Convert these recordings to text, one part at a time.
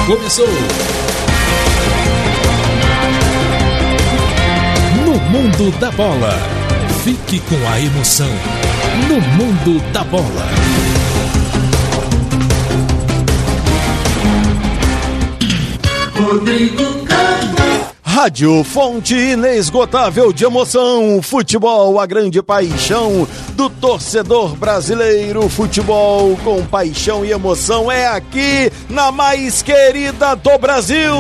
começou. No mundo da bola. Fique com a emoção. No mundo da bola. Rodrigo Campos. Rádio Fonte inesgotável de emoção, futebol, a grande paixão do torcedor brasileiro. Futebol com paixão e emoção é aqui na mais querida do Brasil.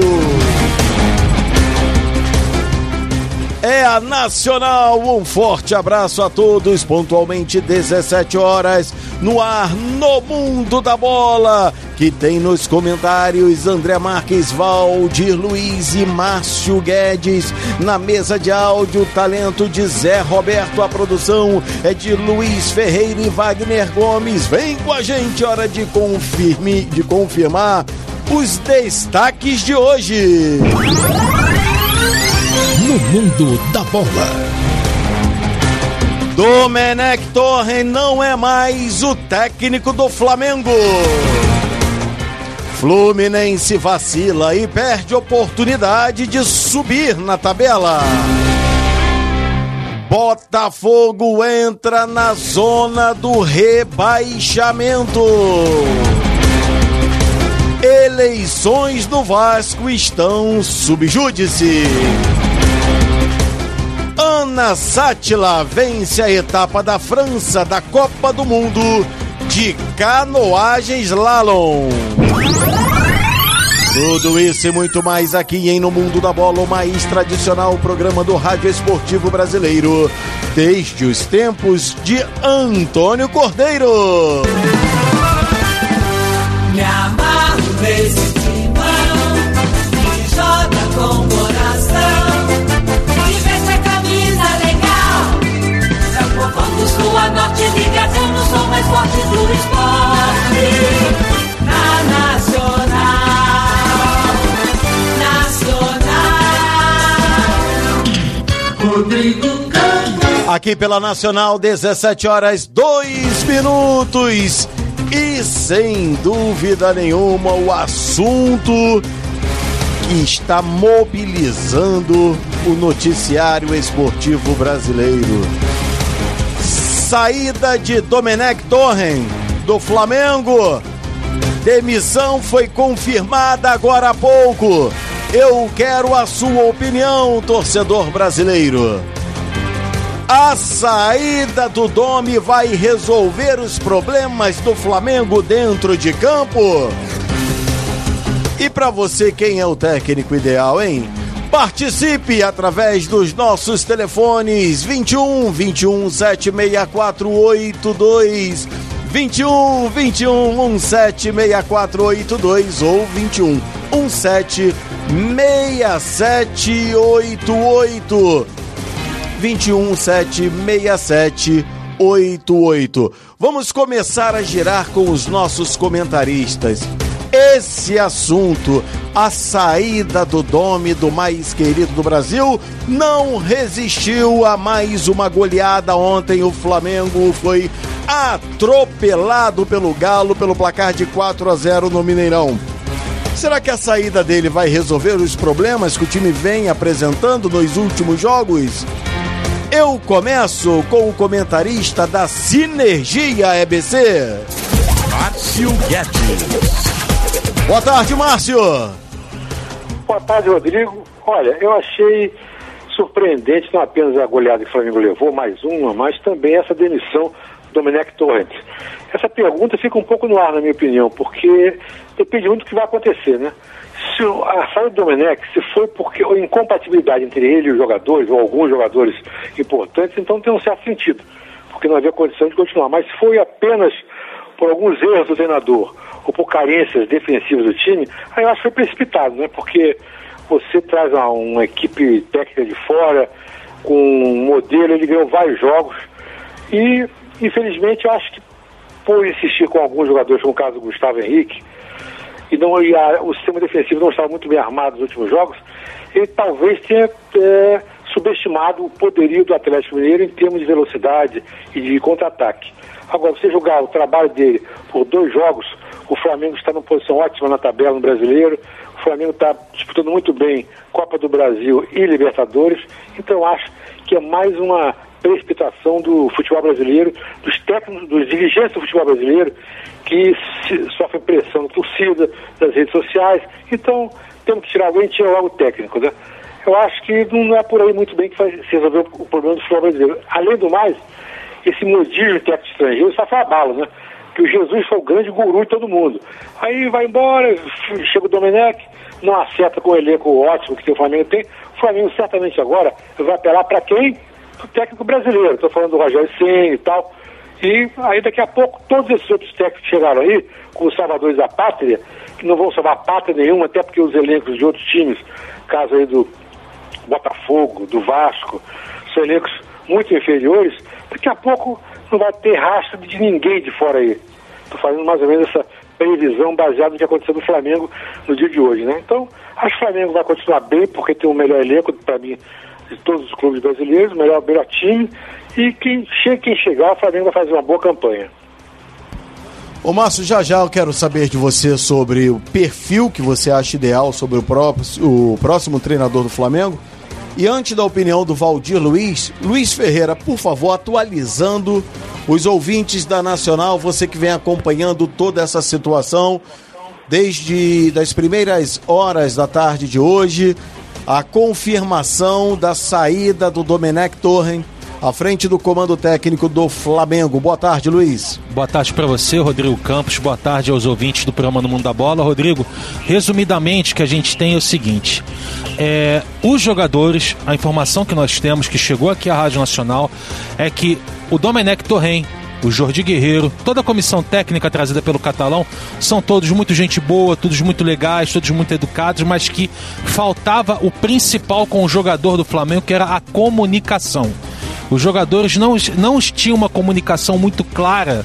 É a Nacional. Um forte abraço a todos. Pontualmente 17 horas no ar, no mundo da bola, que tem nos comentários André Marques, Valdir Luiz e Márcio Guedes. Na mesa de áudio, talento de Zé Roberto. A produção é de Luiz Ferreira e Wagner Gomes. Vem com a gente, hora de confirmar os destaques de hoje. No mundo da bola. Domenech Torren não é mais o técnico do Flamengo. Fluminense vacila e perde oportunidade de subir na tabela. Botafogo entra na zona do rebaixamento. Eleições do Vasco estão sob júdice. Ana Sátila vence a etapa da França da Copa do Mundo de canoagem slalom. Tudo isso e muito mais aqui em No Mundo da Bola, o mais tradicional programa do rádio esportivo brasileiro, desde os tempos de Antônio Cordeiro. Me amarro nesse timão que joga com o coração e veste a camisa legal. É o povão do sul a norte ligadão, sou mais forte do esporte. Na Nacional. Rodrigo Campos. Aqui pela Nacional, 17 horas 2 minutos. E sem dúvida nenhuma, o assunto que está mobilizando o noticiário esportivo brasileiro. Saída de Domenech Torren do Flamengo. Demissão foi confirmada agora há pouco. Eu quero a sua opinião, torcedor brasileiro. A saída do Domi vai resolver os problemas do Flamengo dentro de campo? E para você, quem é o técnico ideal, hein? Participe através dos nossos telefones 21 76482, 21 176482 ou 21 6788. 2176788. Vamos começar a girar com os nossos comentaristas. Esse assunto, a saída do Domi, do mais querido do Brasil, não resistiu a mais uma goleada ontem. O Flamengo foi atropelado pelo Galo pelo placar de 4-0 no Mineirão. Será que a saída dele vai resolver os problemas que o time vem apresentando nos últimos jogos? Eu começo com o comentarista da Sinergia EBC, Márcio Guedes. Boa tarde, Márcio. Boa tarde, Rodrigo. Olha, eu achei surpreendente não apenas a goleada que o Flamengo levou, mais uma, mas também essa demissão do Domenech Torren. Essa pergunta fica um pouco no ar, na minha opinião, porque depende muito do que vai acontecer, né? Se a saída do Domenech, se foi porque a incompatibilidade entre ele e os jogadores, ou alguns jogadores importantes, então tem um certo sentido, porque não havia condição de continuar. Mas se foi apenas por alguns erros do treinador, ou por carências defensivas do time, aí eu acho que foi precipitado, né? Porque você traz uma equipe técnica de fora, com um modelo, ele ganhou vários jogos, e infelizmente eu acho que por insistir com alguns jogadores, como o caso do Gustavo Henrique, o sistema defensivo não estava muito bem armado nos últimos jogos, ele talvez tenha subestimado o poderio do Atlético Mineiro em termos de velocidade e de contra-ataque. Agora, você julgar o trabalho dele por 2 jogos O Flamengo está numa posição ótima na tabela no Brasileiro. O Flamengo está disputando muito bem Copa do Brasil e Libertadores. Então acho que é mais uma precipitação do futebol brasileiro, dos técnicos, dos dirigentes do futebol brasileiro, que sofrem pressão da torcida, das redes sociais. Então temos que tirar alguém e tirar logo o técnico, né? Eu acho que não é por aí muito bem que vai se resolver o problema do futebol brasileiro. Além do mais, esse modismo de técnico estrangeiro só foi abalo, né? Que o Jesus foi o grande guru de todo mundo. Aí vai embora, chega o Domenech, não acerta com o elenco ótimo que o Flamengo tem. O Flamengo certamente agora vai apelar para quem? O técnico brasileiro. Estou falando do Rogério Ceni e tal. E aí daqui a pouco todos esses outros técnicos que chegaram aí, como os salvadores da pátria, que não vão salvar pátria nenhuma, até porque os elencos de outros times, caso aí do Botafogo, do Vasco, são elencos muito inferiores, daqui a pouco não vai ter rastro de ninguém de fora aí. Estou fazendo mais ou menos essa previsão baseada no que aconteceu no Flamengo no dia de hoje, né? Então, acho que o Flamengo vai continuar bem, porque tem o melhor elenco, para mim, de todos os clubes brasileiros, o melhor time, e quem chegar, o Flamengo vai fazer uma boa campanha. Ô Márcio, já eu quero saber de você sobre o perfil que você acha ideal sobre o próximo treinador do Flamengo. E antes da opinião do Valdir Luiz Ferreira, por favor, atualizando os ouvintes da Nacional, você que vem acompanhando toda essa situação desde as primeiras horas da tarde de hoje, a confirmação da saída do Domenech Torrent à frente do comando técnico do Flamengo. Boa tarde, Luiz. Boa tarde para você, Rodrigo Campos. Boa tarde aos ouvintes do programa No Mundo da Bola. Rodrigo, resumidamente, o que a gente tem é o seguinte: os jogadores, a informação que nós temos, que chegou aqui à Rádio Nacional, é que o Domenech Torrent, o Jordi Guerreiro, toda a comissão técnica trazida pelo catalão, são todos muito gente boa, todos muito legais, todos muito educados, mas que faltava o principal com o jogador do Flamengo, que era a comunicação. Os jogadores não tinham uma comunicação muito clara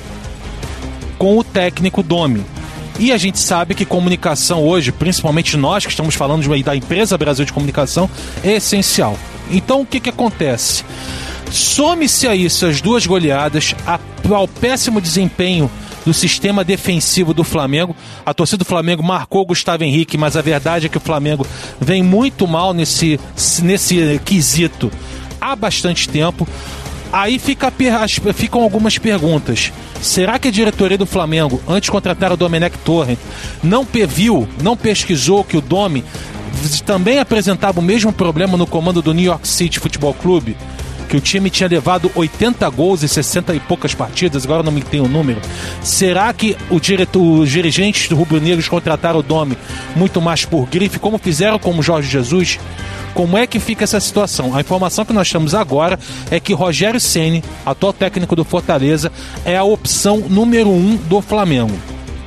com o técnico Domi. E a gente sabe que comunicação hoje, principalmente nós que estamos falando da empresa Brasil de Comunicação, é essencial. Então o que acontece? Some-se a isso as duas goleadas, ao péssimo desempenho do sistema defensivo do Flamengo. A torcida do Flamengo marcou o Gustavo Henrique, mas a verdade é que o Flamengo vem muito mal nesse quesito há bastante tempo. Aí ficam algumas perguntas. Será que a diretoria do Flamengo, antes de contratar o Domenech Torrent, não pesquisou que o Domi também apresentava o mesmo problema no comando do New York City Futebol Clube? Que o time tinha levado 80 gols em 60 e poucas partidas, agora não me tem o número. Será que os dirigentes do rubro-negros contrataram o Domi muito mais por grife, como fizeram com o Jorge Jesus? Como é que fica essa situação? A informação que nós temos agora é que Rogério Ceni, atual técnico do Fortaleza, é a opção número 1 do Flamengo.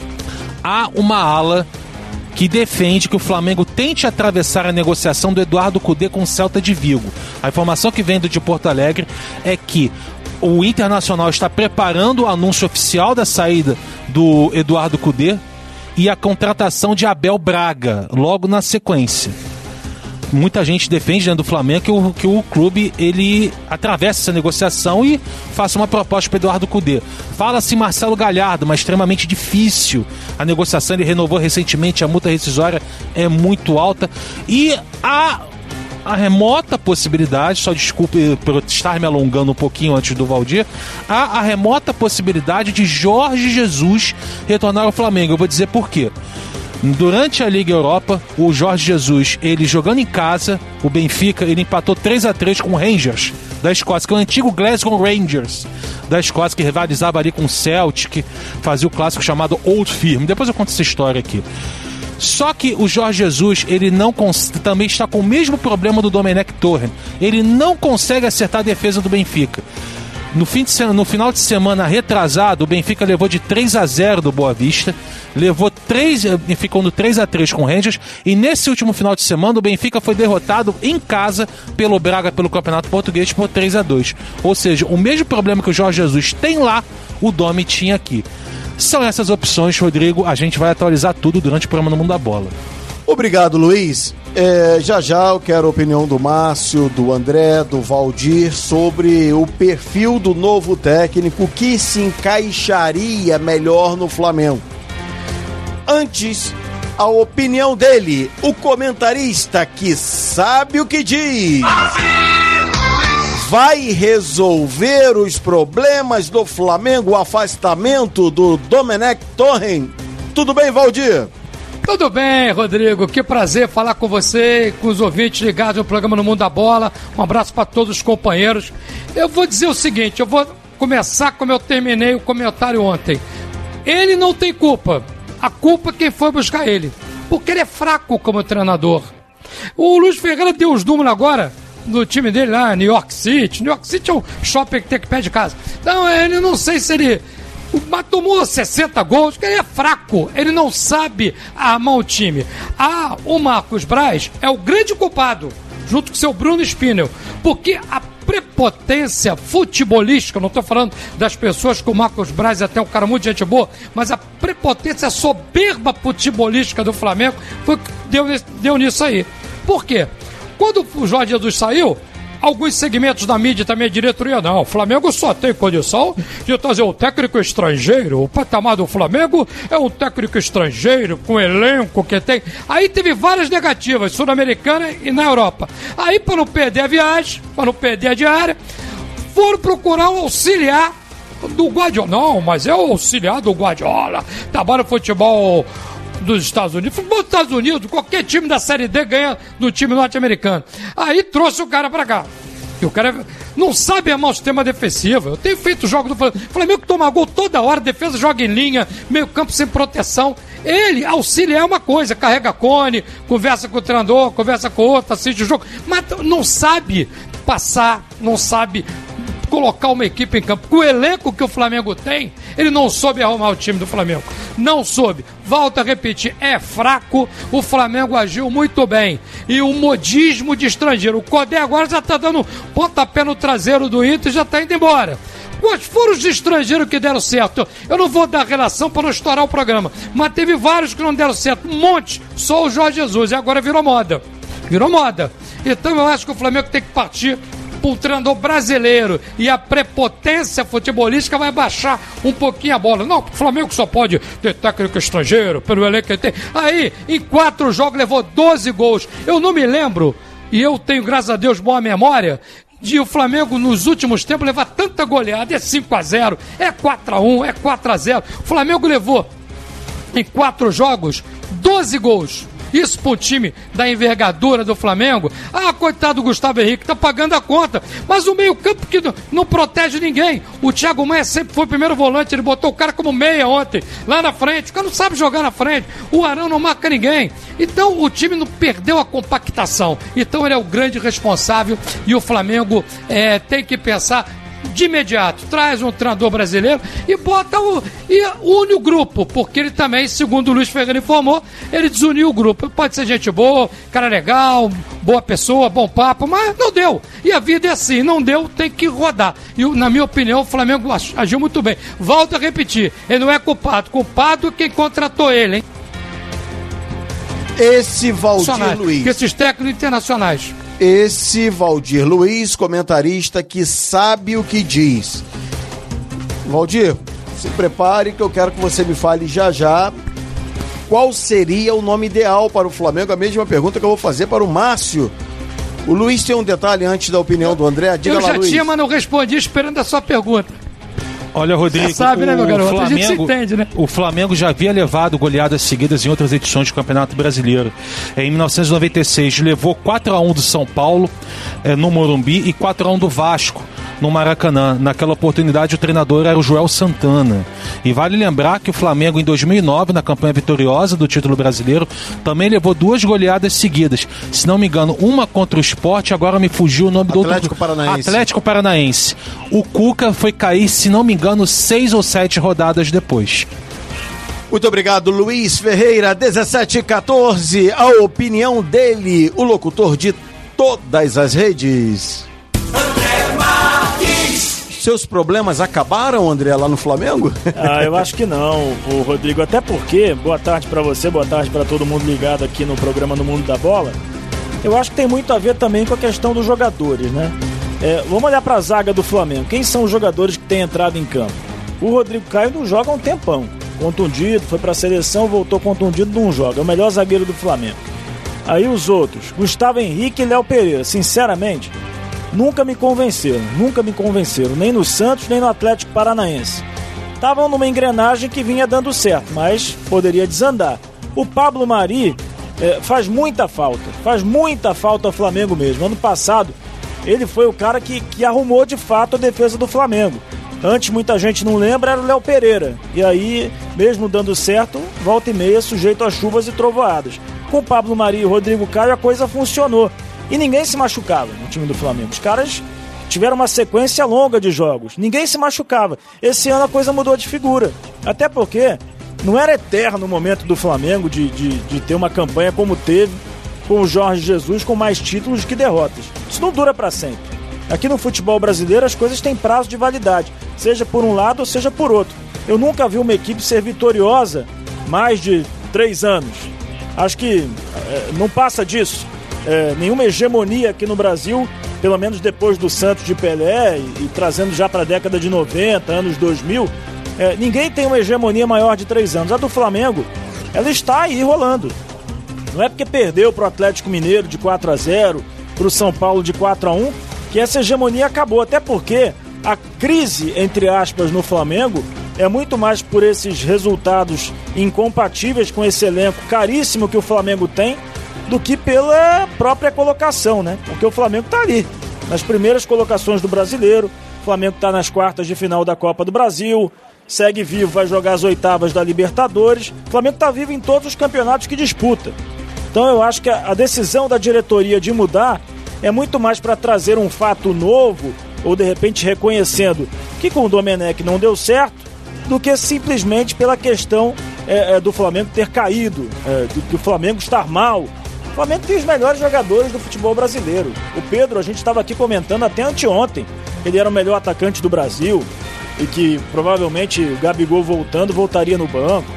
Há uma ala que defende que o Flamengo tente atravessar a negociação do Eduardo Cudê com o Celta de Vigo. A informação que vem de Porto Alegre é que o Internacional está preparando o anúncio oficial da saída do Eduardo Cudê e a contratação de Abel Braga, logo na sequência. Muita gente defende dentro do Flamengo que o clube ele atravesse essa negociação e faça uma proposta para Eduardo Cudê. Fala-se Marcelo Galhardo, mas extremamente difícil. A negociação ele renovou recentemente, a multa rescisória é muito alta. E a remota possibilidade, só desculpe por estar me alongando um pouquinho antes do Valdir, há a remota possibilidade de Jorge Jesus retornar ao Flamengo. Eu vou dizer por quê. Durante a Liga Europa, o Jorge Jesus, ele jogando em casa, o Benfica, ele empatou 3-3 com o Rangers da Escócia, que é o antigo Glasgow Rangers da Escócia, que rivalizava ali com o Celtic, fazia o clássico chamado Old Firm. Depois eu conto essa história aqui. Só que o Jorge Jesus, ele também está com o mesmo problema do Domenech Torrent. Ele não consegue acertar a defesa do Benfica. No final de semana retrasado, o Benfica levou de 3-0 do Boa Vista, ficou no 3-3 com o Rangers, e nesse último final de semana o Benfica foi derrotado em casa pelo Braga, pelo Campeonato Português, por 3-2. Ou seja, o mesmo problema que o Jorge Jesus tem lá, o Domi tinha aqui. São essas opções, Rodrigo, a gente vai atualizar tudo durante o programa No Mundo da Bola. Obrigado, Luiz. Já eu quero a opinião do Márcio, do André, do Valdir sobre o perfil do novo técnico que se encaixaria melhor no Flamengo. Antes, a opinião dele, o comentarista que sabe o que diz. Vai resolver os problemas do Flamengo, o afastamento do Domenech Torrent? Tudo bem, Valdir? Tudo bem, Rodrigo. Que prazer falar com você, com os ouvintes ligados no programa No Mundo da Bola. Um abraço para todos os companheiros. Eu vou dizer o seguinte, eu vou começar como eu terminei o comentário ontem. Ele não tem culpa. A culpa é quem foi buscar ele. Porque ele é fraco como treinador. O Luiz Ferreira deu os números agora do time dele lá, New York City. New York City é um shopping que tem que pé de casa. Então, ele não sei se ele... Mas tomou 60 gols, porque ele é fraco, ele não sabe armar o time. O Marcos Braz é o grande culpado, junto com o seu Bruno Spinel, porque a prepotência futebolística, não estou falando das pessoas que o Marcos Braz é até um cara muito gente boa, mas a prepotência, a soberba futebolística do Flamengo foi o que deu nisso aí. Por quê? Quando o Jorge Jesus saiu, alguns segmentos da mídia também, a diretoria, não, o Flamengo só tem condição de trazer um técnico estrangeiro, o patamar do Flamengo é um técnico estrangeiro, com elenco que tem, aí teve várias negativas, sul-americana e na Europa, aí para não perder a viagem, para não perder a diária, foram procurar um auxiliar do Guardiola, não, mas é o auxiliar do Guardiola, trabalha no futebol dos Estados Unidos, futebol dos Estados Unidos, qualquer time da Série D ganha do time norte-americano. Aí trouxe o cara pra cá. E o cara não sabe armar o sistema defensivo. Eu tenho feito jogo do Flamengo. O Flamengo toma gol toda hora, defesa joga em linha, meio campo sem proteção. Ele auxilia uma coisa, carrega cone, conversa com o treinador, conversa com o outro, assiste o jogo, mas não sabe passar, não sabe colocar uma equipe em campo. Com o elenco que o Flamengo tem, ele não soube arrumar o time do Flamengo. Não soube. Volto a repetir, é fraco. O Flamengo agiu muito bem. E o modismo de estrangeiro. O Codé agora já está dando pontapé no traseiro do Inter e já está indo embora. Quais foram os estrangeiros que deram certo? Eu não vou dar relação para não estourar o programa, mas teve vários que não deram certo. Um monte. Só o Jorge Jesus. E agora virou moda. Virou moda. Então eu acho que o Flamengo tem que partir para um treinador brasileiro e a prepotência futebolística vai baixar um pouquinho a bola. Não, o Flamengo só pode ter técnico estrangeiro, pelo elenco que ele tem. Aí, em 4 jogos, levou 12 gols. Eu não me lembro, e eu tenho, graças a Deus, boa memória, de o Flamengo, nos últimos tempos, levar tanta goleada. É 5-0, é 4-1, é 4-0. O Flamengo levou, em 4 jogos, 12 gols. Isso pro time da envergadura do Flamengo. Coitado do Gustavo Henrique, tá pagando a conta. Mas o meio-campo que não protege ninguém. O Thiago Maia sempre foi o primeiro volante, ele botou o cara como meia ontem, lá na frente. O cara não sabe jogar na frente. O Arão não marca ninguém. Então o time não perdeu a compactação. Então ele é o grande responsável e o Flamengo tem que pensar de imediato, traz um treinador brasileiro e une o grupo, porque ele também, segundo o Luiz Ferreira informou, ele desuniu o grupo. Pode ser gente boa, cara legal, boa pessoa, bom papo, mas não deu. E a vida é assim, não deu, tem que rodar. E na minha opinião, o Flamengo agiu muito bem. Volto a repetir, ele não é culpado. Culpado é quem contratou ele, hein? Esse Valdir Luiz. Esses técnicos internacionais. Esse Valdir Luiz, comentarista que sabe o que diz. Valdir, se prepare que eu quero que você me fale já qual seria o nome ideal para o Flamengo. A mesma pergunta que eu vou fazer para o Márcio. O Luiz tem um detalhe antes da opinião do André. Diga lá, Luiz. Eu já tinha, mas não respondi esperando a sua pergunta. Olha, Rodrigo, sabe, né, meu garoto? A gente se entende, né? O Flamengo já havia levado goleadas seguidas em outras edições do Campeonato Brasileiro. Em 1996, levou 4-1 do São Paulo no Morumbi e 4-1 do Vasco no Maracanã. Naquela oportunidade, o treinador era o Joel Santana. E vale lembrar que o Flamengo, em 2009, na campanha vitoriosa do título brasileiro, também levou 2 goleadas seguidas. Se não me engano, uma contra o Sport, agora me fugiu o nome do outro. Atlético Paranaense. O Cuca foi cair, se não me engano, 6 ou 7 rodadas depois. Muito obrigado, Luiz Ferreira. 17h14, a opinião dele, o locutor de todas as redes. Seus problemas acabaram, André, lá no Flamengo? Eu acho que não, o Rodrigo, até porque, boa tarde pra você, boa tarde pra todo mundo ligado aqui no programa No Mundo da Bola. Eu acho que tem muito a ver também com a questão dos jogadores, né? Vamos olhar pra zaga do Flamengo. Quem são os jogadores que têm entrado em campo? O Rodrigo Caio não joga há um tempão. contundido, foi pra seleção, voltou contundido, não joga. É o melhor zagueiro do Flamengo. Aí os outros, Gustavo Henrique e Léo Pereira, sinceramente, nunca me convenceram, nem no Santos, nem no Atlético Paranaense. Estavam numa engrenagem que vinha dando certo, mas poderia desandar. O Pablo Mari faz muita falta ao Flamengo mesmo. Ano passado, ele foi o cara que arrumou de fato a defesa do Flamengo. Antes, muita gente não lembra, era o Léo Pereira. E aí, mesmo dando certo, volta e meia sujeito a chuvas e trovoadas. Com o Pablo Mari e o Rodrigo Caio, a coisa funcionou. E ninguém se machucava no time do Flamengo. Os caras tiveram uma sequência longa de jogos. Ninguém se machucava. Esse ano a coisa mudou de figura. Até porque não era eterno o momento do Flamengo de ter uma campanha como teve com o Jorge Jesus, com mais títulos que derrotas. Isso não dura para sempre. Aqui no futebol brasileiro as coisas têm prazo de validade, seja por um lado ou seja por outro. Eu nunca vi uma equipe ser vitoriosa mais de 3 anos. Acho que não passa disso. Nenhuma hegemonia aqui no Brasil, pelo menos depois do Santos de Pelé e trazendo já para a década de 90, anos 2000, ninguém tem uma hegemonia maior de 3 anos. A do Flamengo, ela está aí rolando. Não é porque perdeu para o Atlético Mineiro de 4-0, para o São Paulo de 4-1, que essa hegemonia acabou. Até porque a crise, entre aspas, no Flamengo é muito mais por esses resultados incompatíveis com esse elenco caríssimo que o Flamengo tem, do que pela própria colocação, né? Porque o Flamengo está ali, nas primeiras colocações do Brasileiro, o Flamengo está nas quartas de final da Copa do Brasil, segue vivo, vai jogar as oitavas da Libertadores, o Flamengo está vivo em todos os campeonatos que disputa. Então eu acho que a decisão da diretoria de mudar é muito mais para trazer um fato novo, ou de repente reconhecendo que com o Domenech não deu certo, do que simplesmente pela questão do Flamengo ter caído, do Flamengo estar mal. O Flamengo tem os melhores jogadores do futebol brasileiro. O Pedro, a gente estava aqui comentando até anteontem, que ele era o melhor atacante do Brasil e que provavelmente o Gabigol voltaria no banco.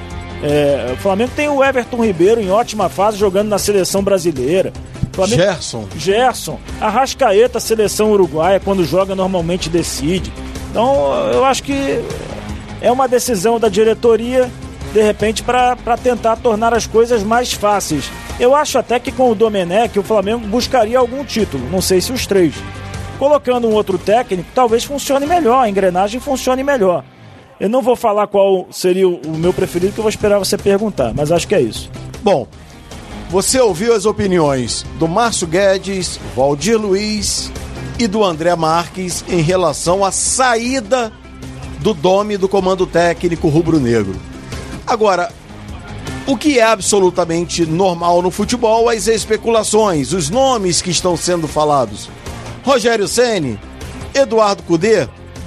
O Flamengo tem o Everton Ribeiro em ótima fase jogando na seleção brasileira. Gerson, Arrascaeta, seleção uruguaia, quando joga normalmente decide. Então eu acho que é uma decisão da diretoria, de repente, para tentar tornar as coisas mais fáceis. Eu acho até que com o Domenech o Flamengo buscaria algum título, não sei se os 3. Colocando um outro técnico, talvez funcione melhor, a engrenagem funcione melhor. Eu não vou falar qual seria o meu preferido, que eu vou esperar você perguntar, mas acho que é isso. Bom, você ouviu as opiniões do Márcio Guedes, Valdir Luiz e do André Marques em relação à saída do Dome do comando técnico rubro-negro. Agora, o que é absolutamente normal no futebol, as especulações, os nomes que estão sendo falados. Rogério Ceni, Eduardo Cudê,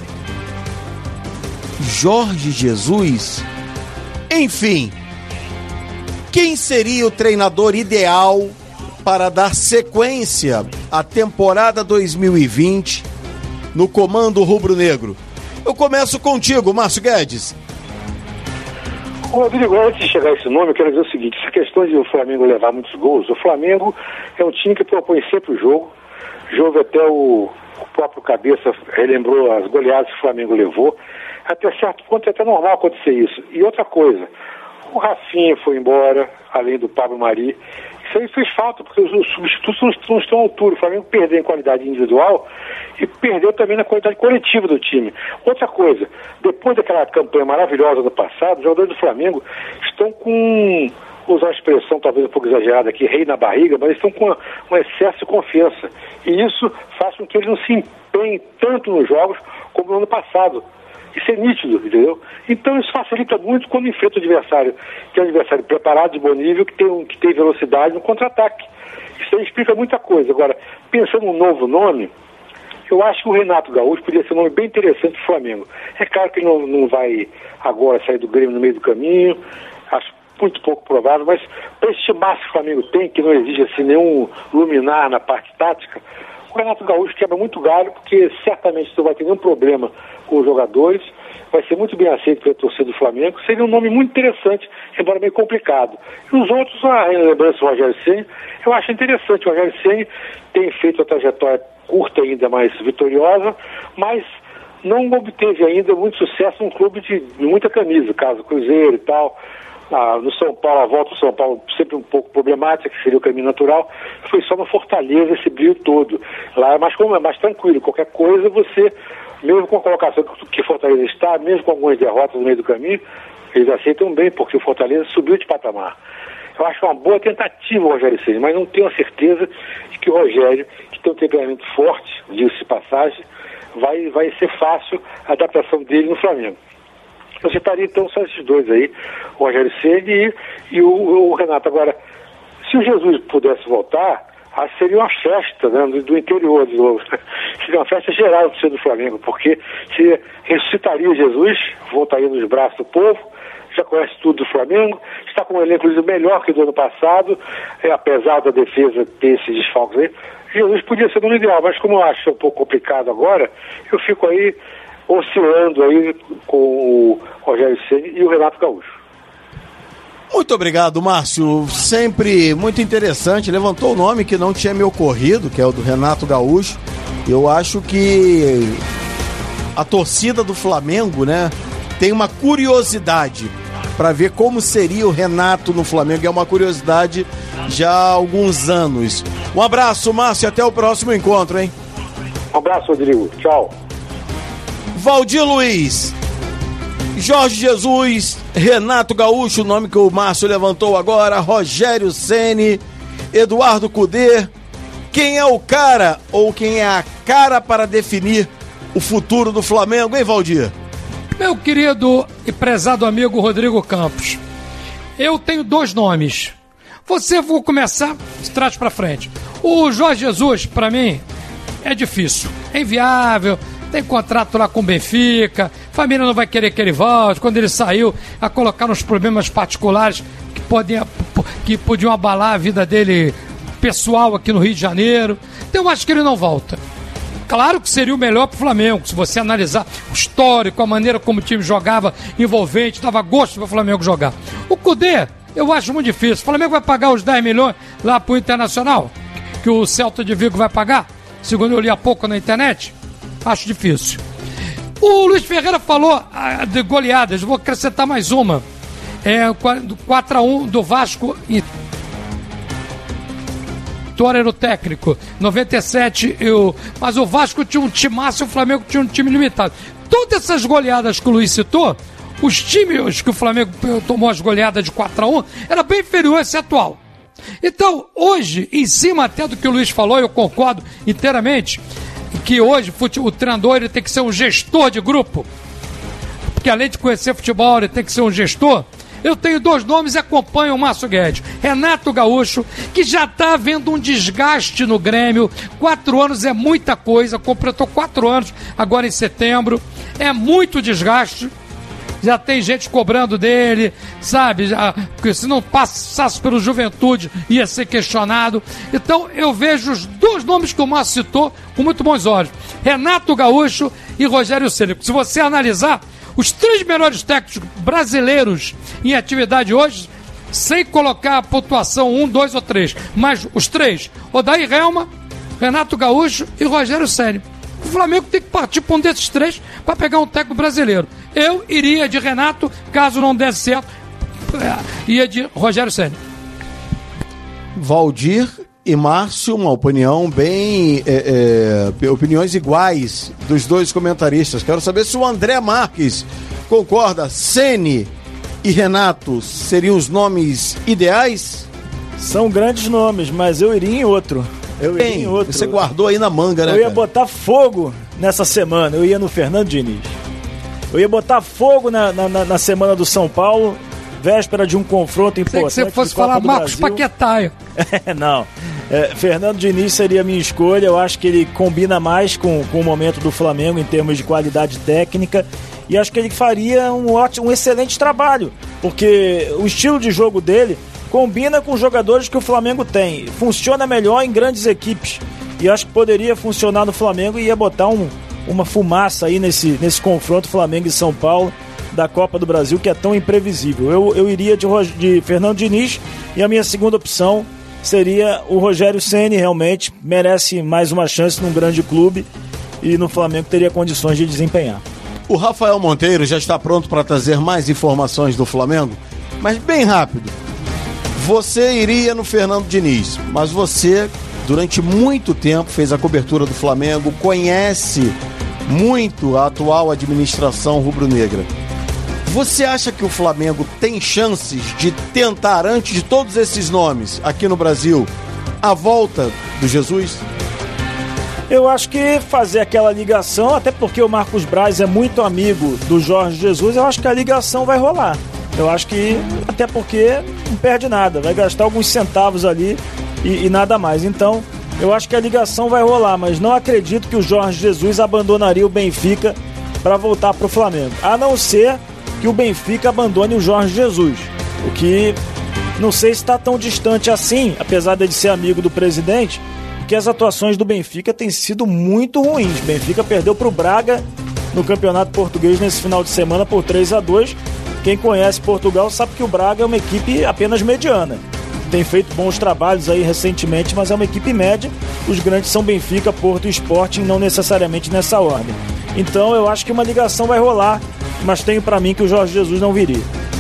Jorge Jesus, enfim, quem seria o treinador ideal para dar sequência à temporada 2020 no comando rubro-negro? Eu começo contigo, Márcio Guedes. Rodrigo, antes de chegar a esse nome, eu quero dizer o seguinte: essa questão de o Flamengo levar muitos gols, o Flamengo é um time que propõe sempre o jogo. Até o próprio Cabeça relembrou as goleadas que o Flamengo levou. Até certo ponto é até normal acontecer isso. E outra coisa, o Rafinha foi embora, além do Pablo Mari. Isso aí fez falta, porque os substitutos não estão à altura. O Flamengo perdeu em qualidade individual e perdeu também na qualidade coletiva do time. Outra coisa, depois daquela campanha maravilhosa do passado, os jogadores do Flamengo estão com, vou usar uma expressão talvez um pouco exagerada aqui, rei na barriga, mas estão com um excesso de confiança. E isso faz com que eles não se empenhem tanto nos jogos como no ano passado. Isso é nítido, entendeu? Então isso facilita muito quando enfrenta o adversário, que é um adversário preparado, de bom nível, que tem velocidade no contra-ataque. Isso aí explica muita coisa. Agora, pensando num novo nome, eu acho que o Renato Gaúcho poderia ser um nome bem interessante para o Flamengo. É claro que ele não vai agora sair do Grêmio no meio do caminho, acho muito pouco provável, mas para esse timaço que o Flamengo tem, que não exige assim, nenhum luminar na parte tática, o Renato Gaúcho quebra muito galho, porque certamente não vai ter nenhum problema com os jogadores, vai ser muito bem aceito pela torcida do Flamengo, seria um nome muito interessante, embora meio complicado. E os outros, a lembrança do Rogério Ceni, eu acho interessante. O Rogério Ceni tem feito a trajetória curta ainda, mais vitoriosa, mas não obteve ainda muito sucesso num clube de muita camisa, caso Cruzeiro e tal. No São Paulo, a volta do São Paulo sempre um pouco problemática, que seria o caminho natural. Foi só no Fortaleza esse brilho todo. Lá é mais tranquilo, qualquer coisa você, mesmo com a colocação que Fortaleza está, mesmo com algumas derrotas no meio do caminho, eles aceitam bem, porque o Fortaleza subiu de patamar. Eu acho uma boa tentativa o Rogério Ceni, mas não tenho a certeza de que o Rogério, que tem um temperamento forte, diga-se de passagem, vai ser fácil a adaptação dele no Flamengo. Eu citaria então só esses dois aí, o Rogério Ceni e o Renato. Agora, se o Jesus pudesse voltar, seria uma festa, né, do interior de novo. Seria uma festa geral do Flamengo, porque se ressuscitaria Jesus, voltaria nos braços do povo, já conhece tudo do Flamengo, está com um elenco melhor que o do ano passado, apesar da defesa ter esses desfalques aí. Jesus podia ser no ideal, mas como eu acho um pouco complicado agora, eu fico aí oscilando aí com o Rogério Ceni e o Renato Gaúcho. Muito obrigado, Márcio. Sempre muito interessante. Levantou o nome que não tinha me ocorrido, que é o do Renato Gaúcho. Eu acho que a torcida do Flamengo, né, tem uma curiosidade para ver como seria o Renato no Flamengo. É uma curiosidade já há alguns anos. Um abraço, Márcio, e até o próximo encontro, hein? Um abraço, Rodrigo. Tchau. Valdir Luiz, Jorge Jesus, Renato Gaúcho, o nome que o Márcio levantou agora, Rogério Ceni, Eduardo Cudê. Quem é o cara ou quem é a cara para definir o futuro do Flamengo, hein, Valdir? Meu querido e prezado amigo Rodrigo Campos, eu tenho dois nomes. Vou começar de trás para frente. O Jorge Jesus, para mim, é difícil, é inviável. Tem contrato lá com o Benfica, família não vai querer que ele volte. Quando ele saiu, a colocar uns problemas particulares que podiam abalar a vida dele pessoal aqui no Rio de Janeiro. Então eu acho que ele não volta. Claro que seria o melhor pro Flamengo, se você analisar o histórico, a maneira como o time jogava, envolvente, dava gosto pro Flamengo jogar. O Cudê, eu acho muito difícil. O Flamengo vai pagar os 10 milhões lá pro Internacional, que o Celta de Vigo vai pagar, segundo eu li há pouco na internet. Acho difícil. O Luiz Ferreira falou de goleadas. Vou acrescentar mais uma. 4-1 do Vasco e Vitória era o técnico. 97, mas o Vasco tinha um timaço e o Flamengo tinha um time limitado. Todas essas goleadas que o Luiz citou, os times que o Flamengo tomou as goleadas de 4-1, era bem inferior a esse atual. Então, hoje, em cima até do que o Luiz falou, eu concordo inteiramente, que hoje o treinador ele tem que ser um gestor de grupo, porque além de conhecer futebol ele tem que ser um gestor. Eu tenho dois nomes e acompanho o Márcio Guedes. Renato Gaúcho, que já está havendo um desgaste no Grêmio. 4 anos é muita coisa, completou 4 anos agora em setembro, é muito desgaste. Já tem gente cobrando dele, sabe? Porque se não passasse pelo Juventude, ia ser questionado. Então, eu vejo os dois nomes que o Márcio citou com muito bons olhos. Renato Gaúcho e Rogério Ceni. Se você analisar, os 3 melhores técnicos brasileiros em atividade hoje, sem colocar a pontuação 1, 2 ou 3, mas os 3, Odair Helma, Renato Gaúcho e Rogério Ceni. O Flamengo tem que partir para um desses 3 para pegar um técnico brasileiro. Eu iria de Renato, caso não desse certo, ia de Rogério Ceni. Valdir e Márcio, uma opinião bem... opiniões iguais dos dois comentaristas. Quero saber se o André Marques concorda. Ceni e Renato seriam os nomes ideais? São grandes nomes, mas eu iria em outro. Você guardou aí na manga, né? Eu ia botar fogo nessa semana. Eu ia no Fernando Diniz. Eu ia botar fogo na semana do São Paulo, véspera de um confronto importante. Se você fosse falar Marcos Paquetá. Não. Fernando Diniz seria a minha escolha. Eu acho que ele combina mais com o momento do Flamengo em termos de qualidade técnica. E acho que ele faria um excelente trabalho, porque o estilo de jogo dele combina com os jogadores que o Flamengo tem. Funciona melhor em grandes equipes. E acho que poderia funcionar no Flamengo e ia botar uma fumaça aí nesse confronto Flamengo e São Paulo da Copa do Brasil, que é tão imprevisível. Eu iria de Fernando Diniz, e a minha segunda opção seria o Rogério Ceni. Realmente merece mais uma chance num grande clube. e no Flamengo teria condições de desempenhar. O Rafael Monteiro já está pronto para trazer mais informações do Flamengo, mas bem rápido. Você iria no Fernando Diniz, mas você, durante muito tempo, fez a cobertura do Flamengo, conhece muito a atual administração rubro-negra. Você acha que o Flamengo tem chances de tentar, antes de todos esses nomes aqui no Brasil, a volta do Jesus? Eu acho que fazer aquela ligação, até porque o Marcos Braz é muito amigo do Jorge Jesus, eu acho que a ligação vai rolar. Eu acho que, até porque não perde nada, vai gastar alguns centavos ali e nada mais. Então, eu acho que a ligação vai rolar, mas não acredito que o Jorge Jesus abandonaria o Benfica para voltar para o Flamengo. A não ser que o Benfica abandone o Jorge Jesus, o que não sei se está tão distante assim, apesar de ele ser amigo do presidente, porque as atuações do Benfica têm sido muito ruins. O Benfica perdeu para o Braga no Campeonato Português nesse final de semana por 3-2. Quem conhece Portugal sabe que o Braga é uma equipe apenas mediana. Tem feito bons trabalhos aí recentemente, mas é uma equipe média. Os grandes são Benfica, Porto e Sporting, não necessariamente nessa ordem. Então eu acho que uma ligação vai rolar, mas tenho para mim que o Jorge Jesus não viria.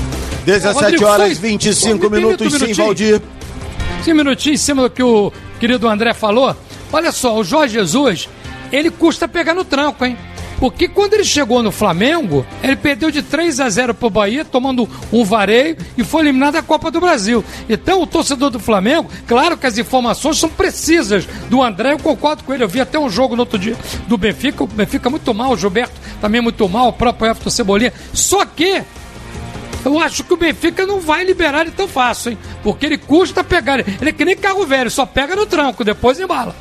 17 horas 25 minutos, sim, Valdir. Sim, um minutinho em cima do que o querido André falou. Olha só, o Jorge Jesus, ele custa pegar no tranco, hein? Porque quando ele chegou no Flamengo, ele perdeu de 3-0 pro Bahia, tomando um vareio, e foi eliminado da Copa do Brasil. Então, o torcedor do Flamengo, claro que as informações são precisas do André, eu concordo com ele. Eu vi até um jogo no outro dia do Benfica, o Benfica muito mal, o Gilberto também muito mal, o próprio Everton Cebolinha. Só que eu acho que o Benfica não vai liberar ele tão fácil, hein? Porque ele custa pegar, ele é que nem carro velho, só pega no tranco, depois embala.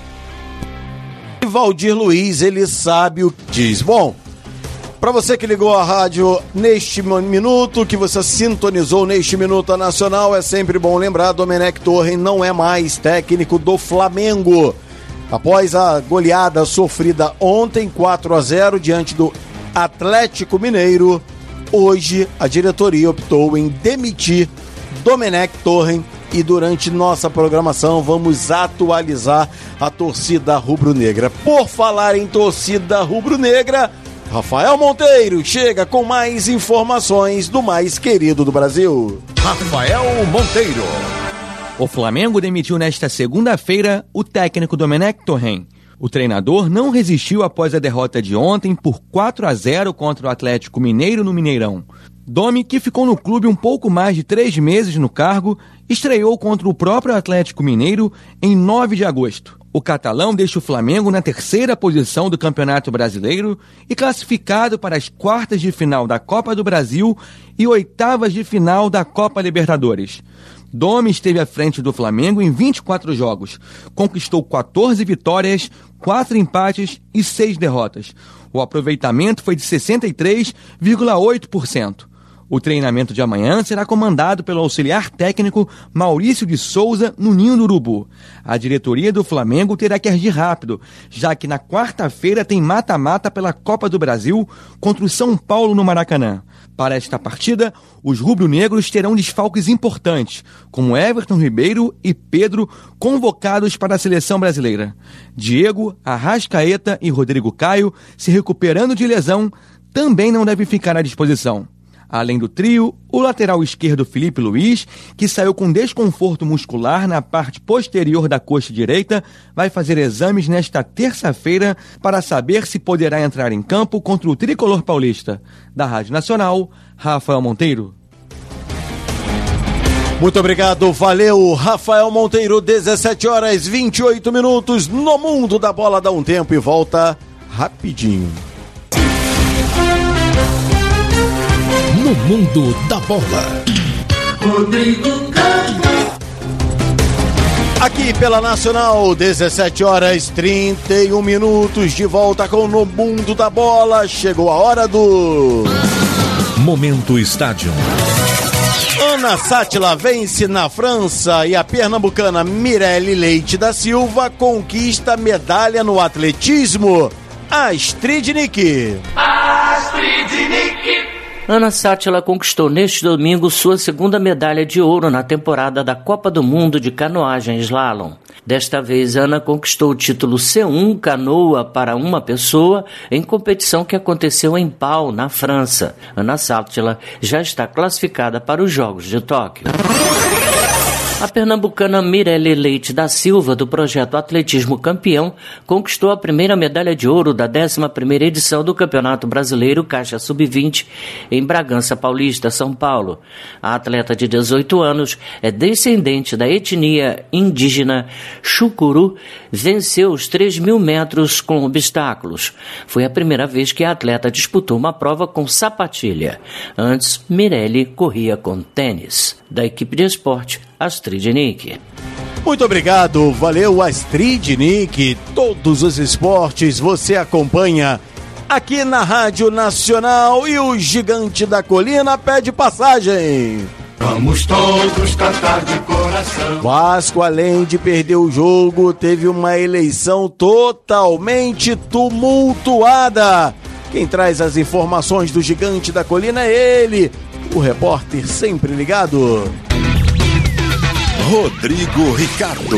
Valdir Luiz, ele sabe o que diz. Bom, para você que ligou a rádio neste minuto, que você sintonizou neste Minuto Nacional, é sempre bom lembrar, Domenech Torren não é mais técnico do Flamengo. Após a goleada sofrida ontem, 4-0, diante do Atlético Mineiro, hoje a diretoria optou em demitir Domenech Torren. E durante nossa programação vamos atualizar a torcida rubro-negra. Por falar em torcida rubro-negra, Rafael Monteiro chega com mais informações do mais querido do Brasil. Rafael Monteiro. O Flamengo demitiu nesta segunda-feira o técnico Domenech Torren. O treinador não resistiu após a derrota de ontem por 4-0 contra o Atlético Mineiro no Mineirão. Domi, que ficou no clube um pouco mais de 3 meses no cargo, estreou contra o próprio Atlético Mineiro em 9 de agosto. O catalão deixa o Flamengo na 3ª posição do Campeonato Brasileiro e classificado para as quartas de final da Copa do Brasil e 8as de final da Copa Libertadores. Domi esteve à frente do Flamengo em 24 jogos, conquistou 14 vitórias, 4 empates e 6 derrotas. O aproveitamento foi de 63,8%. O treinamento de amanhã será comandado pelo auxiliar técnico Maurício de Souza no Ninho do Urubu. A diretoria do Flamengo terá que agir rápido, já que na quarta-feira tem mata-mata pela Copa do Brasil contra o São Paulo no Maracanã. Para esta partida, os rubro-negros terão desfalques importantes, como Everton Ribeiro e Pedro, convocados para a seleção brasileira. Diego, Arrascaeta e Rodrigo Caio, se recuperando de lesão, também não devem ficar à disposição. Além do trio, o lateral esquerdo Felipe Luiz, que saiu com desconforto muscular na parte posterior da coxa direita, vai fazer exames nesta terça-feira para saber se poderá entrar em campo contra o tricolor paulista. Da Rádio Nacional, Rafael Monteiro. Muito obrigado, valeu, Rafael Monteiro. 17 horas 28 minutos no Mundo da Bola. Dá um tempo e volta rapidinho. No Mundo da Bola, Rodrigo Campos. Aqui pela Nacional, 17 horas 31 minutos, de volta com No Mundo da Bola. Chegou a hora do Momento Estádio. Ana Sátila vence na França e a pernambucana Mirelle Leite da Silva conquista medalha no atletismo. Astrid Nick. Ana Sátila conquistou neste domingo sua segunda medalha de ouro na temporada da Copa do Mundo de Canoagem Slalom. Desta vez, Ana conquistou o título C1 Canoa para uma pessoa em competição que aconteceu em Pau, na França. Ana Sátila já está classificada para os Jogos de Tóquio. A pernambucana Mirelle Leite da Silva, do projeto Atletismo Campeão, conquistou a primeira medalha de ouro da 11ª edição do Campeonato Brasileiro Caixa Sub-20 em Bragança Paulista, São Paulo. A atleta de 18 anos é descendente da etnia indígena Chucuru, venceu os 3.000 metros com obstáculos. Foi a primeira vez que a atleta disputou uma prova com sapatilha. Antes, Mirelle corria com tênis. Da equipe de esporte, Astrid Nick. Muito obrigado, valeu Astrid Nick. Todos os esportes você acompanha aqui na Rádio Nacional e o Gigante da Colina pede passagem. Vamos todos cantar de coração. Vasco, além de perder o jogo, teve uma eleição totalmente tumultuada. Quem traz as informações do Gigante da Colina é ele, o repórter sempre ligado, Rodrigo Ricardo.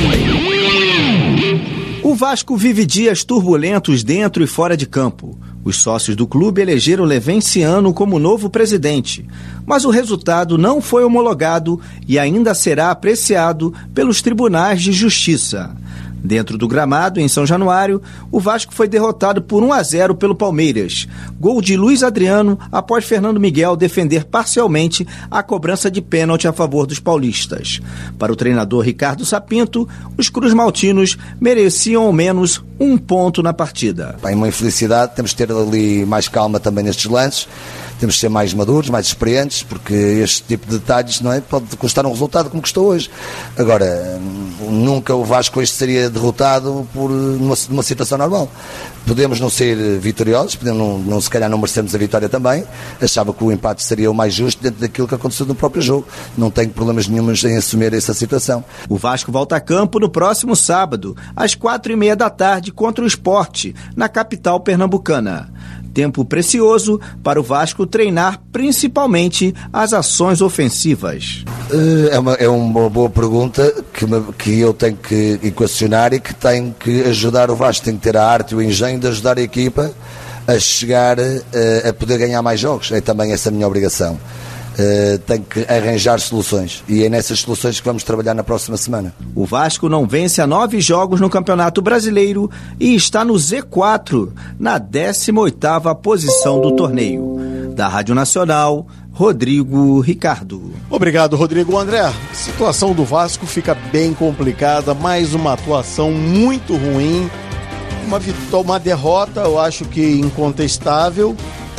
O Vasco vive dias turbulentos dentro e fora de campo. Os sócios do clube elegeram Levenciano como novo presidente, mas o resultado não foi homologado e ainda será apreciado pelos tribunais de justiça. Dentro do gramado, em São Januário, o Vasco foi derrotado por 1-0 pelo Palmeiras. Gol de Luiz Adriano após Fernando Miguel defender parcialmente a cobrança de pênalti a favor dos paulistas. Para o treinador Ricardo Sapinto, os cruzmaltinos mereciam ao menos um ponto na partida. É uma infelicidade, temos que ter ali mais calma também nestes lances. Temos que ser mais maduros, mais experientes, porque este tipo de detalhes, não é, pode custar um resultado como custou hoje. Agora, nunca o Vasco hoje seria derrotado por numa situação normal. Podemos não ser vitoriosos, podemos não, se calhar não merecemos a vitória também. Achava que o empate seria o mais justo dentro daquilo que aconteceu no próprio jogo. Não tenho problemas nenhumas em assumir essa situação. O Vasco volta a campo no próximo sábado, às 4h30 da tarde, contra o Sport, na capital pernambucana. Tempo precioso para o Vasco treinar principalmente as ações ofensivas. É uma boa pergunta que eu tenho que equacionar e que tenho que ajudar o Vasco. Tem que ter a arte e o engenho de ajudar a equipa a chegar a poder ganhar mais jogos. É também essa a minha obrigação. Tem que arranjar soluções e é nessas soluções que vamos trabalhar na próxima semana. O Vasco não vence há 9 jogos no Campeonato Brasileiro e está no Z4, na 18ª posição do torneio. Da Rádio Nacional, Rodrigo Ricardo. Obrigado, Rodrigo. André, a situação do Vasco fica bem complicada, mais uma atuação muito ruim, uma derrota, eu acho que incontestável.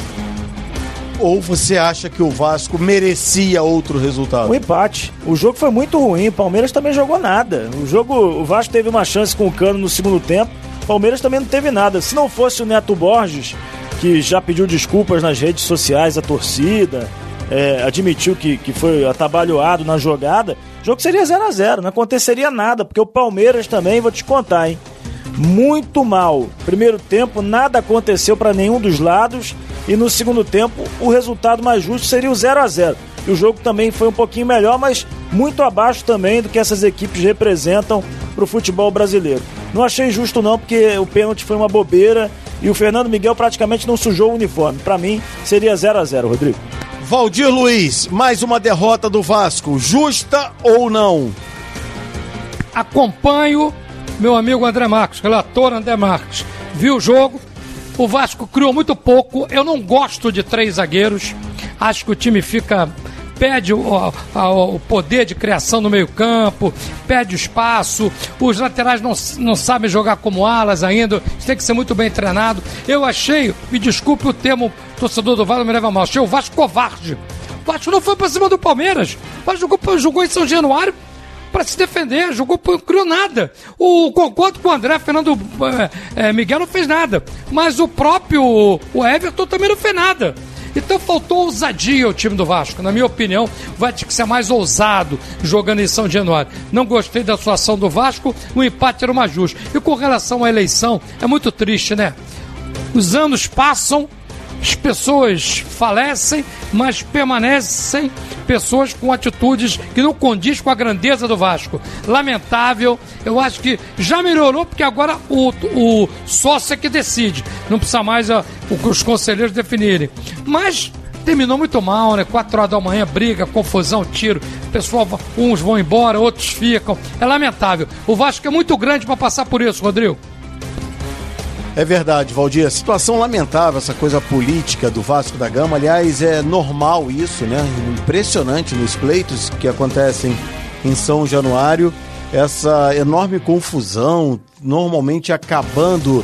Ou você acha que o Vasco merecia outro resultado? Um empate. O jogo foi muito ruim. O Palmeiras também jogou nada. O Vasco teve uma chance com o Cano no segundo tempo. O Palmeiras também não teve nada. Se não fosse o Neto Borges, que já pediu desculpas nas redes sociais à torcida, admitiu que foi atabalhoado na jogada, o jogo seria 0-0. Não aconteceria nada, porque o Palmeiras também, vou te contar, hein? Muito mal. Primeiro tempo, nada aconteceu para nenhum dos lados. E no segundo tempo, o resultado mais justo seria o 0-0. E o jogo também foi um pouquinho melhor, mas muito abaixo também do que essas equipes representam para o futebol brasileiro. Não achei justo não, porque o pênalti foi uma bobeira e o Fernando Miguel praticamente não sujou o uniforme. Para mim, seria 0-0, Rodrigo. Valdir Luiz, mais uma derrota do Vasco, justa ou não? Acompanho meu amigo André Marques, relator André Marques. Viu o jogo? O Vasco criou muito pouco. Eu não gosto de 3 zagueiros. Acho que o time perde o poder de criação no meio-campo, perde o espaço. Os laterais não sabem jogar como alas ainda. Isso tem que ser muito bem treinado. Eu achei, me desculpe o termo, torcedor do Vasco me leva mal, achei o Vasco covarde. O Vasco não foi pra cima do Palmeiras. O Vasco jogou em São Januário para se defender, não criou nada. Concordo com o André, Fernando Miguel não fez nada, mas o próprio Everton também não fez nada. Então faltou ousadia ao time do Vasco. Na minha opinião, vai ter que ser mais ousado jogando em São Januário. Não gostei da situação do Vasco, o empate era uma justa. E com relação à eleição, é muito triste, né? Os anos passam as pessoas falecem, mas permanecem pessoas com atitudes que não condiz com a grandeza do Vasco. Lamentável. Eu acho que já melhorou, porque agora o sócio é que decide. Não precisa mais os conselheiros definirem. Mas terminou muito mal, né? 4 horas da manhã, briga, confusão, tiro. Pessoal, uns vão embora, outros ficam. É lamentável. O Vasco é muito grande para passar por isso, Rodrigo. É verdade, Valdir. Situação lamentável, essa coisa política do Vasco da Gama. Aliás, é normal isso, né? Impressionante nos pleitos que acontecem em São Januário. Essa enorme confusão, normalmente acabando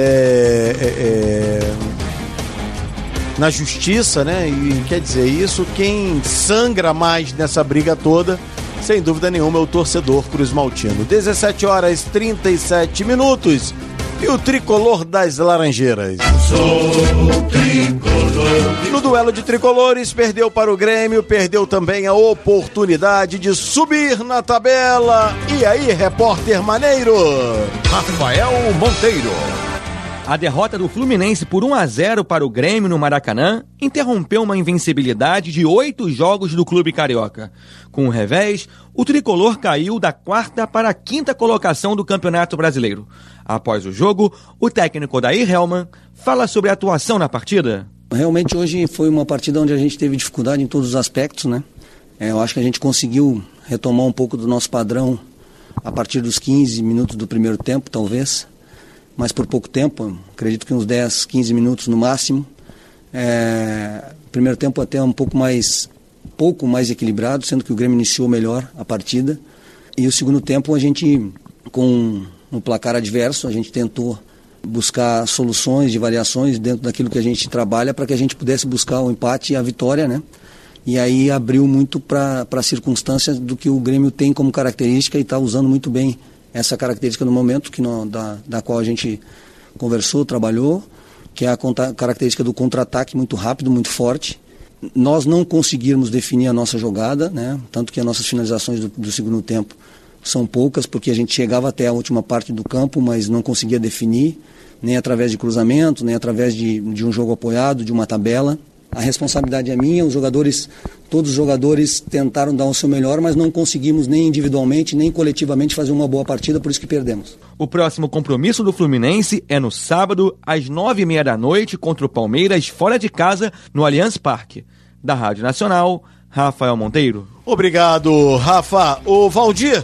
na justiça, né? E quer dizer isso, quem sangra mais nessa briga toda, sem dúvida nenhuma, é o torcedor cruzmaltino. 17h37. E o tricolor das Laranjeiras? Sou tricolor. No duelo de tricolores, perdeu para o Grêmio, perdeu também a oportunidade de subir na tabela. E aí, repórter Maneiro? Rafael Monteiro. A derrota do Fluminense por 1-0 para o Grêmio no Maracanã interrompeu uma invencibilidade de 8 jogos do clube carioca. Com o revés, o tricolor caiu da 4ª para a 5ª colocação do Campeonato Brasileiro. Após o jogo, o técnico Odair Hellmann fala sobre a atuação na partida. Realmente hoje foi uma partida onde a gente teve dificuldade em todos os aspectos, né? Eu acho que a gente conseguiu retomar um pouco do nosso padrão a partir dos 15 minutos do primeiro tempo, talvez. Mas por pouco tempo, acredito que uns 10, 15 minutos no máximo. Primeiro tempo até um pouco mais equilibrado, sendo que o Grêmio iniciou melhor a partida. E o segundo tempo a gente, com um placar adverso, a gente tentou buscar soluções de variações dentro daquilo que a gente trabalha para que a gente pudesse buscar o empate e a vitória, né? E aí abriu muito para as circunstâncias do que o Grêmio tem como característica e está usando muito bem essa característica no momento da qual a gente conversou, trabalhou, que é a característica do contra-ataque muito rápido, muito forte. Nós não conseguirmos definir a nossa jogada, né? Tanto que as nossas finalizações do segundo tempo são poucas, porque a gente chegava até a última parte do campo, mas não conseguia definir, nem através de cruzamento, nem através de um jogo apoiado, de uma tabela. A responsabilidade é minha, todos os jogadores tentaram dar o seu melhor, mas não conseguimos nem individualmente, nem coletivamente fazer uma boa partida, por isso que perdemos. O próximo compromisso do Fluminense é no sábado, às 9h30 da noite, contra o Palmeiras, fora de casa, no Allianz Parque. Da Rádio Nacional, Rafael Monteiro. Obrigado, Rafa. O Valdir,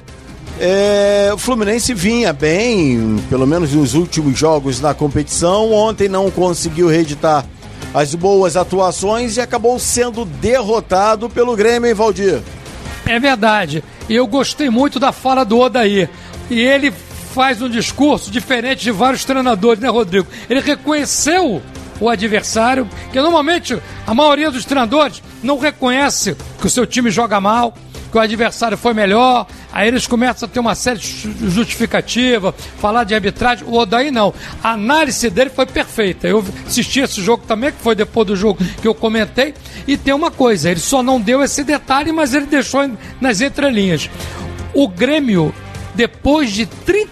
o Fluminense vinha bem, pelo menos nos últimos jogos na competição. Ontem não conseguiu reeditar as boas atuações e acabou sendo derrotado pelo Grêmio, hein, Valdir? É verdade. E eu gostei muito da fala do Odair. E ele faz um discurso diferente de vários treinadores, né, Rodrigo? Ele reconheceu o adversário, que normalmente a maioria dos treinadores não reconhece que o seu time joga mal, que o adversário foi melhor, aí eles começam a ter uma série de justificativa, falar de arbitragem. O Odair não. A análise dele foi perfeita. Eu assisti esse jogo também, que foi depois do jogo que eu comentei, e tem uma coisa, ele só não deu esse detalhe, mas ele deixou nas entrelinhas. O Grêmio, depois de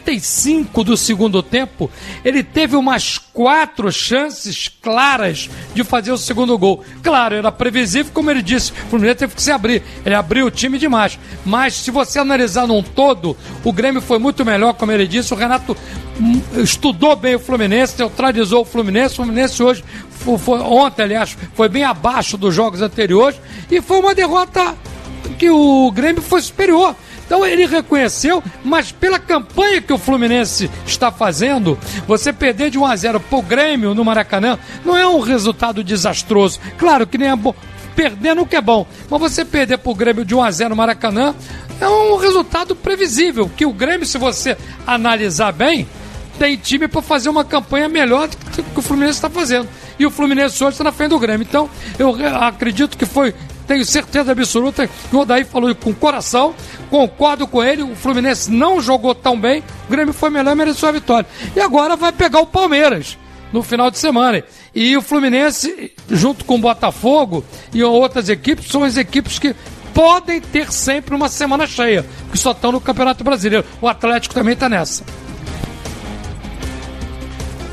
35 do segundo tempo, ele teve umas 4 chances claras de fazer o segundo gol. Claro, era previsível, como ele disse, o Fluminense teve que se abrir. Ele abriu o time demais. Mas se você analisar num todo, o Grêmio foi muito melhor, como ele disse. O Renato estudou bem o Fluminense, neutralizou o Fluminense. O Fluminense hoje, ontem, aliás, foi bem abaixo dos jogos anteriores. E foi uma derrota que o Grêmio foi superior. Então ele reconheceu, mas pela campanha que o Fluminense está fazendo, você perder de 1-0 pro Grêmio no Maracanã não é um resultado desastroso. Claro que nem é bom, perder nunca é bom, mas você perder pro Grêmio de 1-0 no Maracanã é um resultado previsível, que o Grêmio, se você analisar bem, tem time para fazer uma campanha melhor do que o Fluminense está fazendo. E o Fluminense hoje está na frente do Grêmio. Então eu acredito que tenho certeza absoluta que o Odair falou com coração, concordo com ele. O Fluminense não jogou tão bem, o Grêmio foi melhor e mereceu a vitória. E agora vai pegar o Palmeiras no final de semana. E o Fluminense, junto com o Botafogo e outras equipes, são as equipes que podem ter sempre uma semana cheia, que só estão no Campeonato Brasileiro. O Atlético também está nessa.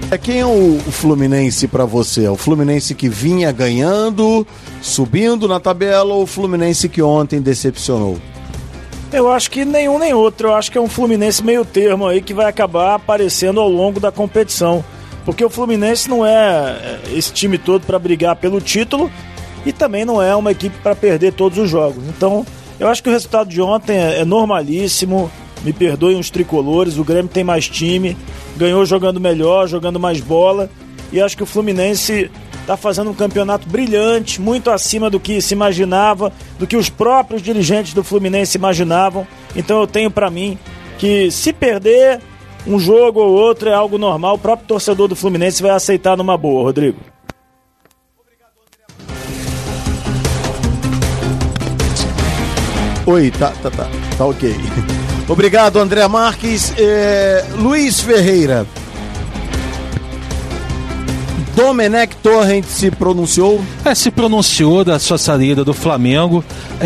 Quem é o Fluminense pra você? É o Fluminense que vinha ganhando, subindo na tabela, ou o Fluminense que ontem decepcionou? Eu acho que nenhum nem outro. Eu acho que é um Fluminense meio termo aí que vai acabar aparecendo ao longo da competição. Porque o Fluminense não é esse time todo para brigar pelo título e também não é uma equipe para perder todos os jogos. Então, eu acho que o resultado de ontem é normalíssimo. Me perdoem os tricolores, o Grêmio tem mais time, ganhou jogando melhor, jogando mais bola. E acho que o Fluminense está fazendo um campeonato brilhante, muito acima do que se imaginava, do que os próprios dirigentes do Fluminense imaginavam. Então eu tenho para mim que se perder um jogo ou outro é algo normal, o próprio torcedor do Fluminense vai aceitar numa boa, Rodrigo. Oi, tá ok. Obrigado, André Marques. Luiz Ferreira. Domenech Torrent se pronunciou? Se pronunciou da sua saída do Flamengo.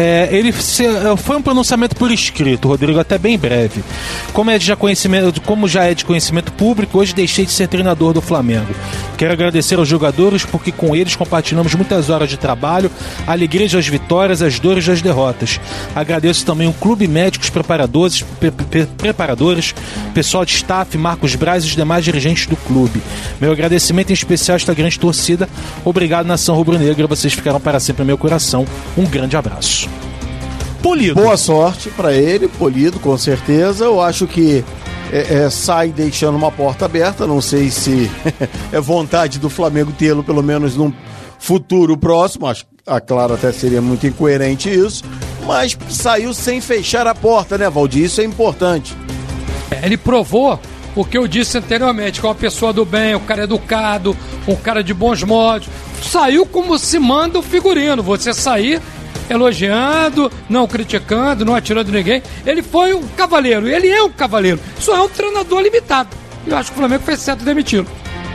Foi um pronunciamento por escrito, Rodrigo, até bem breve. Como já é de conhecimento público, hoje deixei de ser treinador do Flamengo. Quero agradecer aos jogadores porque com eles compartilhamos muitas horas de trabalho, alegrias das vitórias, as dores das derrotas. Agradeço também o clube médico, os preparadores, pessoal de staff, Marcos Braz e os demais dirigentes do clube. Meu agradecimento em especial a esta grande torcida. Obrigado, nação rubro-negra, vocês ficarão para sempre no meu coração. Um grande abraço. Polido. Boa sorte para ele, Polido, com certeza. Eu acho que sai deixando uma porta aberta. Não sei se é vontade do Flamengo tê-lo, pelo menos num futuro próximo. Acho, claro, até seria muito incoerente isso. Mas saiu sem fechar a porta, né, Valdir? Isso é importante. Ele provou o que eu disse anteriormente, que é uma pessoa do bem, um cara educado, um cara de bons modos. Saiu como se manda o figurino. Você sair elogiando, não criticando, não atirando ninguém. Ele foi um cavaleiro, ele é um cavaleiro. Só é um treinador limitado. Eu acho que o Flamengo fez certo demiti-lo.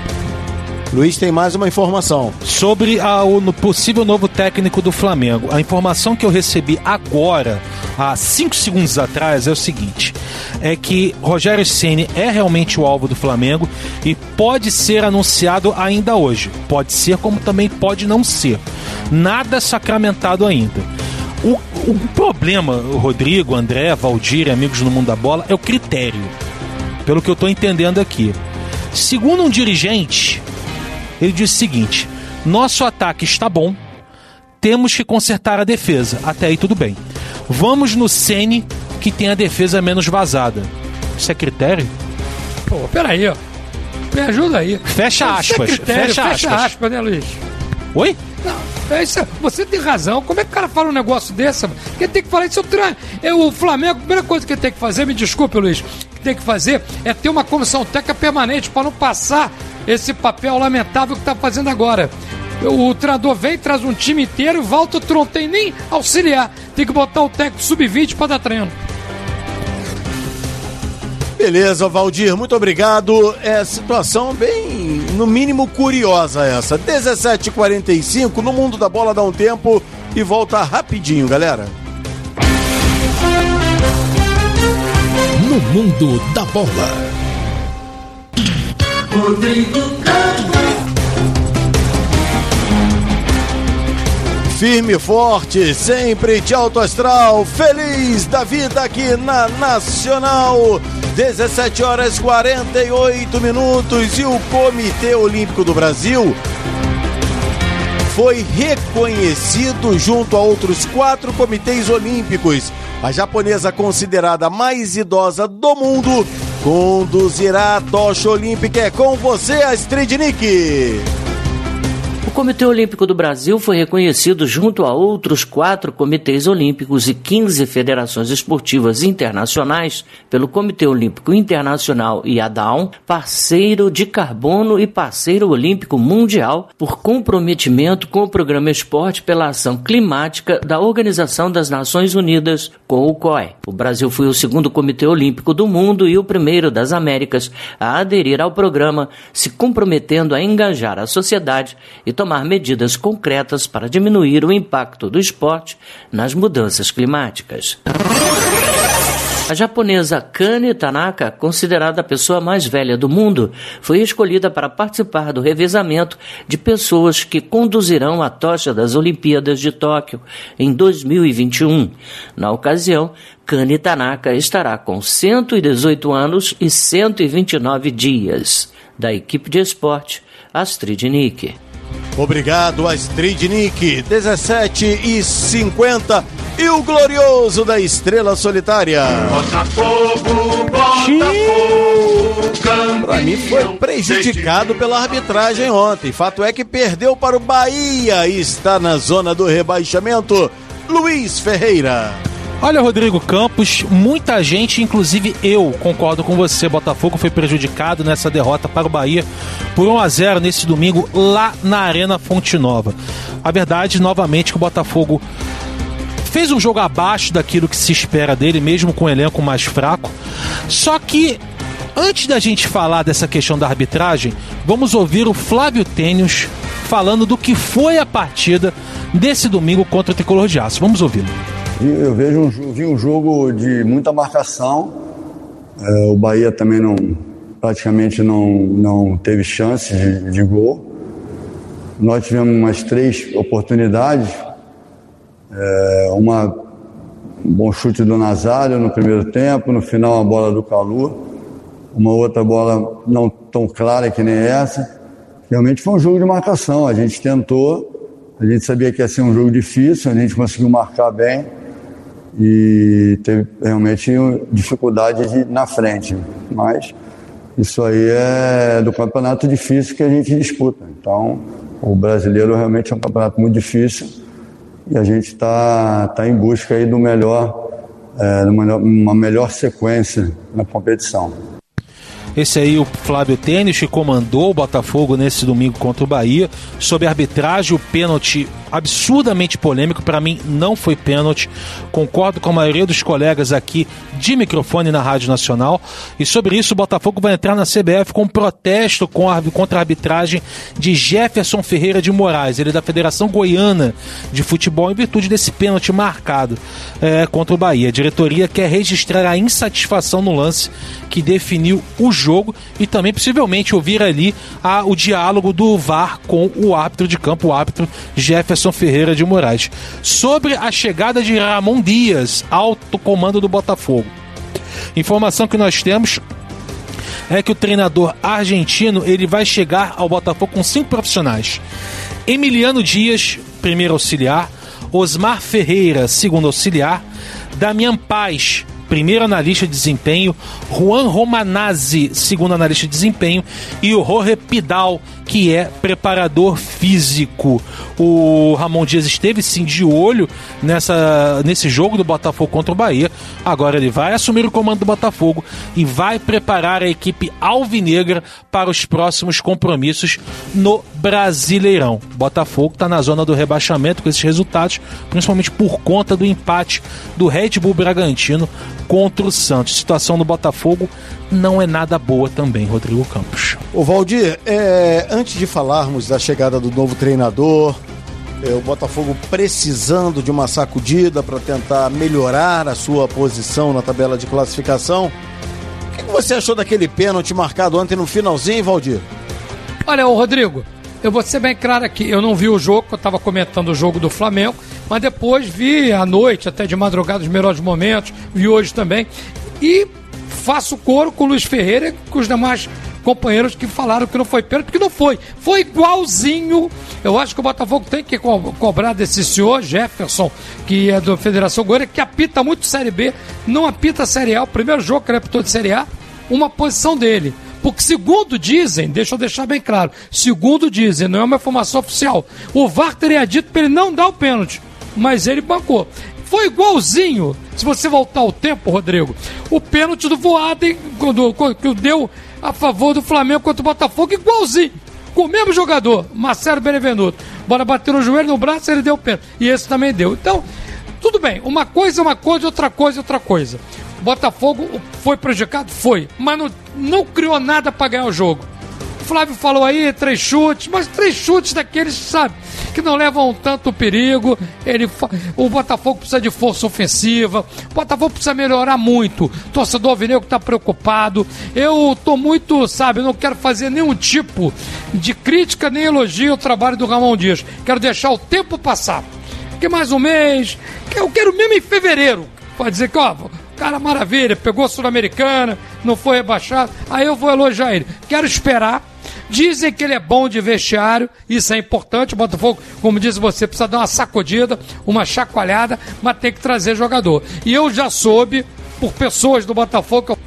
Luiz tem mais uma informação sobre o possível novo técnico do Flamengo. A informação que eu recebi agora, há 5 segundos atrás, é o seguinte: é que Rogério Ceni é realmente o alvo do Flamengo e pode ser anunciado ainda hoje. Pode ser, como também pode não ser. Nada sacramentado ainda. O problema, Rodrigo, André, Valdir, amigos no Mundo da Bola, é o critério. Pelo que eu estou entendendo aqui. Segundo um dirigente, ele disse o seguinte: nosso ataque está bom, temos que consertar a defesa. Até aí tudo bem. Vamos no Ceni, que tem a defesa menos vazada. Isso é critério? Pô, peraí, ó. Me ajuda aí. Fecha aspas. Fecha aspas, né, Luiz? Oi? Não, você tem razão. Como é que o cara fala um negócio desse? Quem tem que falar isso é o Flamengo. A primeira coisa que ele tem que fazer, me desculpe, Luiz, que tem que fazer é ter uma comissão técnica permanente para não passar esse papel lamentável que está fazendo agora. O treinador vem, traz um time inteiro e volta, tu não tem nem auxiliar. Tem que botar o técnico sub-20 para dar treino. Beleza, Valdir, muito obrigado. É situação bem, no mínimo, curiosa essa. 17h45, no Mundo da Bola dá um tempo e volta rapidinho, galera. No Mundo da Bola. Rodrigo Campos. Firme e forte, sempre de alto astral, feliz da vida aqui na Nacional. 17h48 e o Comitê Olímpico do Brasil foi reconhecido junto a outros 4 comitês olímpicos. A japonesa, considerada a mais idosa do mundo, conduzirá a tocha olímpica. É com você, Astrid Nick. O Comitê Olímpico do Brasil foi reconhecido junto a outros 4 comitês olímpicos e 15 federações esportivas internacionais pelo Comitê Olímpico Internacional IADAON, parceiro de carbono e parceiro olímpico mundial, por comprometimento com o Programa Esporte pela Ação Climática da Organização das Nações Unidas, com o COE. O Brasil foi o 2º Comitê Olímpico do mundo e o 1º das Américas a aderir ao programa, se comprometendo a engajar a sociedade e tomar medidas concretas para diminuir o impacto do esporte nas mudanças climáticas. A japonesa Kane Tanaka, considerada a pessoa mais velha do mundo, foi escolhida para participar do revezamento de pessoas que conduzirão a tocha das Olimpíadas de Tóquio em 2021. Na ocasião, Kane Tanaka estará com 118 anos e 129 dias. Da equipe de esporte, Astrid Nick. Obrigado, Astrid Nick. 17h50 e o glorioso da Estrela Solitária. Pra mim foi prejudicado pela arbitragem ontem. Fato é que perdeu para o Bahia e está na zona do rebaixamento. Luiz Ferreira. Olha, Rodrigo Campos, muita gente, inclusive eu, concordo com você. Botafogo foi prejudicado nessa derrota para o Bahia por 1-0 nesse domingo lá na Arena Fonte Nova. A verdade, novamente, que o Botafogo fez um jogo abaixo daquilo que se espera dele, mesmo com o elenco mais fraco. Só que, antes da gente falar dessa questão da arbitragem, vamos ouvir o Flávio Tênios falando do que foi a partida desse domingo contra o Tricolor de Aço. Vamos ouvi-lo. Eu vi um jogo de muita marcação. O Bahia também praticamente não teve chance de gol. Nós tivemos umas 3 oportunidades. Um bom chute do Nazário no primeiro tempo, no final a bola do Calu. Uma outra bola não tão clara que nem essa. Realmente foi um jogo de marcação. A gente tentou, a gente sabia que ia ser um jogo difícil, a gente conseguiu marcar bem. E teve realmente dificuldade na frente, mas isso aí é do campeonato difícil que a gente disputa. Então, o brasileiro realmente é um campeonato muito difícil e a gente está em busca aí do uma melhor sequência na competição. Esse aí, o Flávio Tênis, que comandou o Botafogo nesse domingo contra o Bahia. Sob a arbitragem, o pênalti absurdamente polêmico. Para mim, não foi pênalti. Concordo com a maioria dos colegas aqui de microfone na Rádio Nacional. E sobre isso, o Botafogo vai entrar na CBF com um protesto contra a arbitragem de Jefferson Ferreira de Moraes. Ele é da Federação Goiana de Futebol, em virtude desse pênalti marcado contra o Bahia. A diretoria quer registrar a insatisfação no lance que definiu o jogo e também possivelmente ouvir ali o diálogo do VAR com o árbitro de campo, o árbitro Jefferson Ferreira de Moraes. Sobre a chegada de Ramon Dias ao comando do Botafogo. Informação que nós temos é que o treinador argentino ele vai chegar ao Botafogo com 5 profissionais. Emiliano Dias, primeiro auxiliar, Osmar Ferreira, segundo auxiliar, Damian Paz, primeiro analista de desempenho, Juan Romanazzi, segundo analista de desempenho, e o Jorge Pidal, que é preparador físico. O Ramon Dias esteve sim de olho nesse jogo do Botafogo contra o Bahia. Agora ele vai assumir o comando do Botafogo e vai preparar a equipe alvinegra para os próximos compromissos no Brasileirão. O Botafogo está na zona do rebaixamento com esses resultados, principalmente por conta do empate do Red Bull Bragantino contra o Santos. A situação do Botafogo não é nada boa também, Rodrigo Campos. Ô Valdir, antes de falarmos da chegada do novo treinador, o Botafogo precisando de uma sacudida para tentar melhorar a sua posição na tabela de classificação, o que você achou daquele pênalti marcado ontem no finalzinho, Valdir? Olha, ô Rodrigo, eu vou ser bem claro aqui, eu não vi o jogo, eu estava comentando o jogo do Flamengo, mas depois vi à noite, até de madrugada, os melhores momentos, vi hoje também, e faço coro com o Luiz Ferreira e com os demais companheiros que falaram que não foi pênalti, porque não foi. Foi igualzinho. Eu acho que o Botafogo tem que cobrar desse senhor Jefferson, que é da Federação Goiana, que apita muito Série B, não apita Série A. O primeiro jogo que ele apitou de Série A, uma posição dele. Porque segundo dizem, deixa eu deixar bem claro, segundo dizem, não é uma informação oficial, o VAR teria dito para ele não dar o pênalti, mas ele bancou. Foi igualzinho, se você voltar ao tempo, Rodrigo, o pênalti do Voaden, que deu a favor do Flamengo contra o Botafogo, igualzinho, com o mesmo jogador, Marcelo Benevenuto. Bora bater no joelho, no braço, ele deu o pênalti. E esse também deu. Então, tudo bem, uma coisa é uma coisa, outra coisa é outra coisa. O Botafogo foi prejudicado? Foi, mas não criou nada para ganhar o jogo. O Flávio falou aí, 3 chutes, mas 3 chutes daqueles, sabe, que não levam tanto perigo. O Botafogo precisa de força ofensiva. O Botafogo precisa melhorar muito. O torcedor alvinegro está preocupado. Eu estou muito, não quero fazer nenhum tipo de crítica nem elogio ao trabalho do Ramon Dias. Quero deixar o tempo passar. Que mais um mês. Eu quero mesmo em fevereiro. Pode dizer que, cara, maravilha, pegou a Sul-Americana, não foi rebaixado, aí eu vou elogiar ele. Quero esperar. Dizem que ele é bom de vestiário, isso é importante. O Botafogo, como disse você, precisa dar uma sacudida, uma chacoalhada, mas tem que trazer jogador. E eu já soube, por pessoas do Botafogo,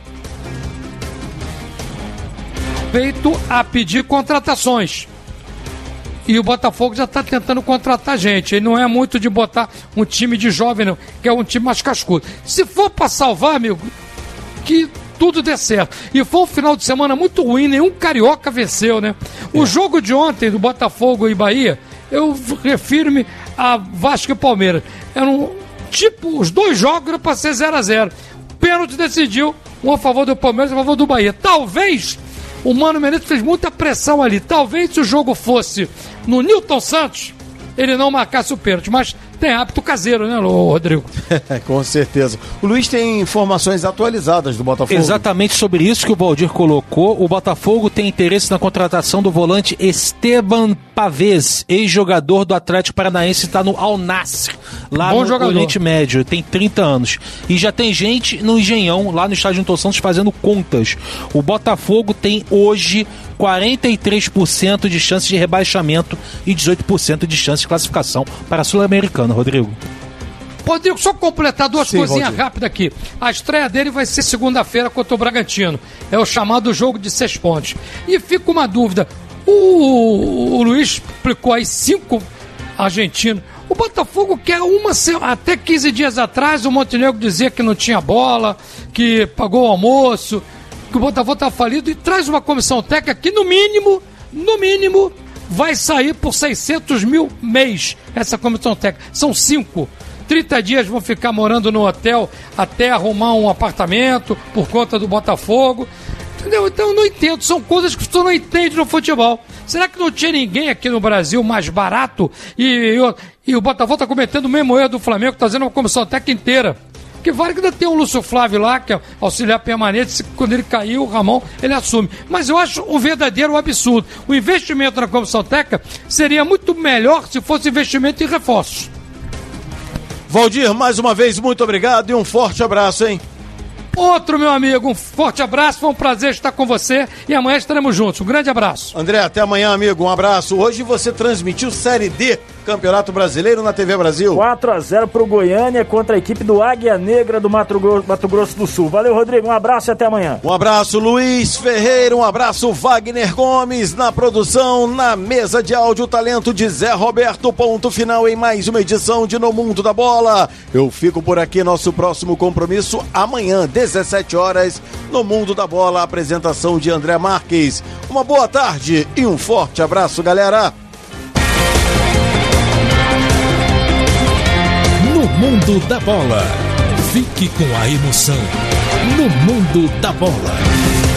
feito a pedir contratações. E o Botafogo já está tentando contratar gente. Ele não é muito de botar um time de jovem, não, que é um time mais cascudo. Se for para salvar, amigo, que tudo dê certo. E foi um final de semana muito ruim, nenhum carioca venceu, né? O jogo de ontem, do Botafogo e Bahia, eu refiro-me a Vasco e Palmeiras. Eram, os dois jogos eram para ser 0-0. O pênalti decidiu, um a favor do Palmeiras e a favor do Bahia. Talvez o Mano Menezes fez muita pressão ali. Talvez se o jogo fosse no Newton Santos, ele não marcasse o pênalti, mas tem hábito caseiro, né, Rodrigo? Com certeza. O Luiz tem informações atualizadas do Botafogo. Exatamente sobre isso que o Valdir colocou. O Botafogo tem interesse na contratação do volante Esteban Pavés, ex-jogador do Atlético Paranaense, está no Al Nassr, lá no Oriente Médio, tem 30 anos. E já tem gente no Engenhão, lá no estádio Newton Santos, fazendo contas. O Botafogo tem hoje 43% de chance de rebaixamento e 18% de chance de classificação para a Sul-Americana, Rodrigo. Rodrigo, só completar duas coisinhas rápidas aqui. A estreia dele vai ser segunda-feira contra o Bragantino. É o chamado jogo de 6 pontos. E fica uma dúvida. O Luiz explicou aí 5 argentinos. O Botafogo quer até 15 dias atrás, o Montenegro dizia que não tinha bola, que pagou o almoço, que o Botafogo está falido, e traz uma comissão técnica que no mínimo, vai sair por 600 mil mês, essa comissão técnica. São 5. 30 dias vão ficar morando no hotel até arrumar um apartamento por conta do Botafogo. Entendeu? Então eu não entendo, são coisas que você não entende no futebol. Será que não tinha ninguém aqui no Brasil mais barato e o Botafogo está cometendo o mesmo erro do Flamengo, trazendo uma comissão técnica inteira? Que vale que ainda tem o Lúcio Flávio lá, que é auxiliar permanente, quando ele caiu, o Ramon, ele assume. Mas eu acho um verdadeiro absurdo. O investimento na comissão técnica seria muito melhor se fosse investimento em reforços. Valdir, mais uma vez, muito obrigado e um forte abraço, hein? Outro, meu amigo, um forte abraço, foi um prazer estar com você e amanhã estaremos juntos. Um grande abraço. André, até amanhã, amigo, um abraço. Hoje você transmitiu Série D, Campeonato Brasileiro na TV Brasil. 4-0 pro Goiânia contra a equipe do Águia Negra do Mato Grosso do Sul. Valeu, Rodrigo, um abraço e até amanhã. Um abraço, Luiz Ferreira, um abraço, Wagner Gomes, na produção, na mesa de áudio, talento de Zé Roberto. Ponto final em mais uma edição de No Mundo da Bola. Eu fico por aqui, nosso próximo compromisso amanhã, 17 horas, No Mundo da Bola, apresentação de André Marques. Uma boa tarde e um forte abraço, galera. No Mundo da Bola. Fique com a emoção. No Mundo da Bola.